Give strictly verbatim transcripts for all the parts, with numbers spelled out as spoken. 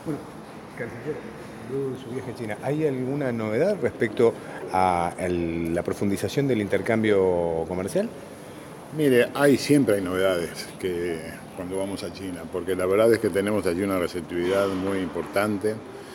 Bueno, canciller, luego de su viaje a China, ¿hay alguna novedad respecto a el- la profundización del intercambio comercial? Mire, hay siempre hay novedades que cuando vamos a China, porque la verdad es que tenemos allí una receptividad muy importante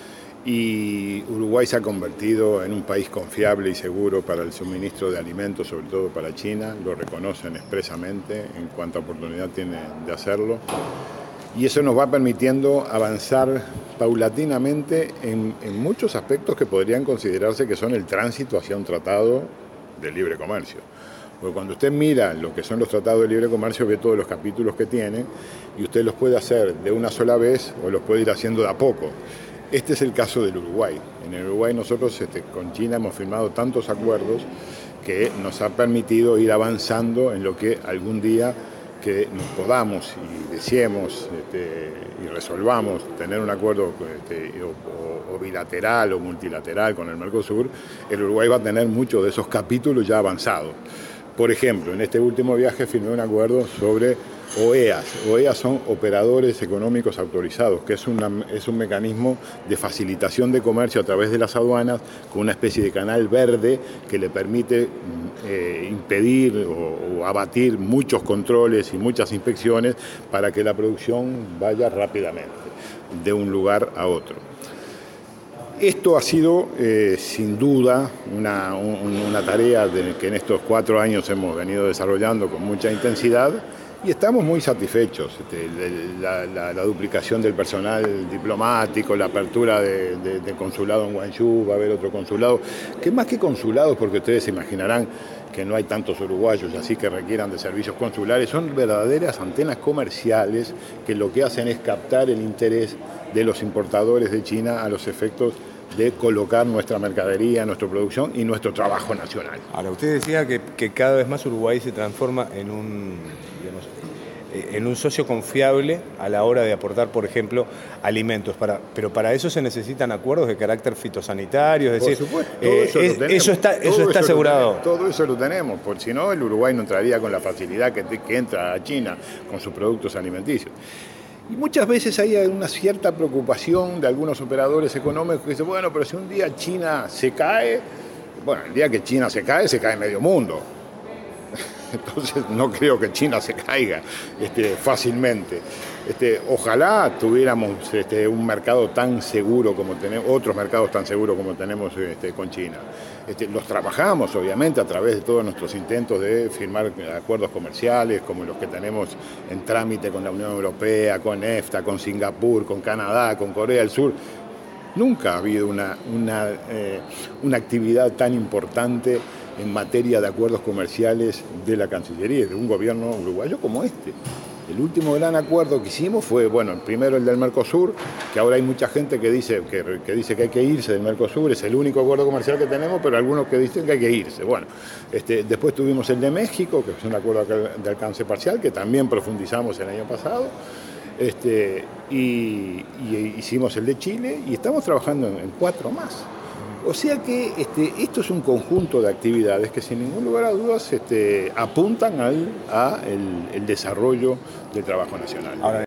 y Uruguay se ha convertido en un país confiable y seguro para el suministro de alimentos, sobre todo para China, lo reconocen expresamente en cuanto oportunidad tienen de hacerlo. Y eso nos va permitiendo avanzar paulatinamente en, en muchos aspectos que podrían considerarse que son el tránsito hacia un tratado de libre comercio. Porque cuando usted mira lo que son los tratados de libre comercio, ve todos los capítulos que tienen y usted los puede hacer de una sola vez o los puede ir haciendo de a poco. Este es el caso del Uruguay. En el Uruguay nosotros este, con China hemos firmado tantos acuerdos que nos ha permitido ir avanzando en lo que algún día que nos podamos y deseemos este, y resolvamos tener un acuerdo este, o, o bilateral o multilateral con el Mercosur, el Uruguay va a tener muchos de esos capítulos ya avanzados. Por ejemplo, en este último viaje firmé un acuerdo sobre O E As. O E As son operadores económicos autorizados, que es, una, es un mecanismo de facilitación de comercio a través de las aduanas con una especie de canal verde que le permite eh, impedir o, o abatir muchos controles y muchas inspecciones para que la producción vaya rápidamente de un lugar a otro. Esto ha sido, eh, sin duda, una, un, una tarea de, que en estos cuatro años hemos venido desarrollando con mucha intensidad y estamos muy satisfechos. Este, la, la, la duplicación del personal diplomático, la apertura de, de, de consulado en Guangzhou, va a haber otro consulado, que más que consulados, porque ustedes se imaginarán que no hay tantos uruguayos así que requieran de servicios consulares, son verdaderas antenas comerciales que lo que hacen es captar el interés de los importadores de China a los efectos de colocar nuestra mercadería, nuestra producción y nuestro trabajo nacional. Ahora, usted decía que, que cada vez más Uruguay se transforma en un, digamos, eh, en un socio confiable a la hora de aportar, por ejemplo, alimentos. Para, pero para eso se necesitan acuerdos de carácter fitosanitario, es decir, por supuesto, todo eh, eso, es, lo tenemos, eso está, eso todo está eso asegurado. Lo tenemos, todo eso lo tenemos, porque si no el Uruguay no entraría con la facilidad que, que entra a China con sus productos alimenticios. Y muchas veces hay una cierta preocupación de algunos operadores económicos que dicen, bueno, pero si un día China se cae, bueno, el día que China se cae, se cae medio mundo. Entonces no creo que China se caiga este, fácilmente. Este, ojalá tuviéramos este, un mercado tan seguro como tenemos, otros mercados tan seguros como tenemos este, con China. Este, los trabajamos obviamente a través de todos nuestros intentos de firmar acuerdos comerciales como los que tenemos en trámite con la Unión Europea, con EFTA, con Singapur, con Canadá, con Corea del Sur. Nunca ha habido una, una, eh, una actividad tan importante en materia de acuerdos comerciales de la Cancillería, de un gobierno uruguayo como este. El último gran acuerdo que hicimos fue, bueno, primero el del Mercosur, que ahora hay mucha gente que dice que, que dice que hay que irse del Mercosur, es el único acuerdo comercial que tenemos, pero algunos que dicen que hay que irse. Bueno, este, después tuvimos el de México, que es un acuerdo de alcance parcial, que también profundizamos el año pasado. Este, y, y hicimos el de Chile y estamos trabajando en, en cuatro más. O sea que este, esto es un conjunto de actividades que sin ningún lugar a dudas este, apuntan al a el, el desarrollo del trabajo nacional. Ahora,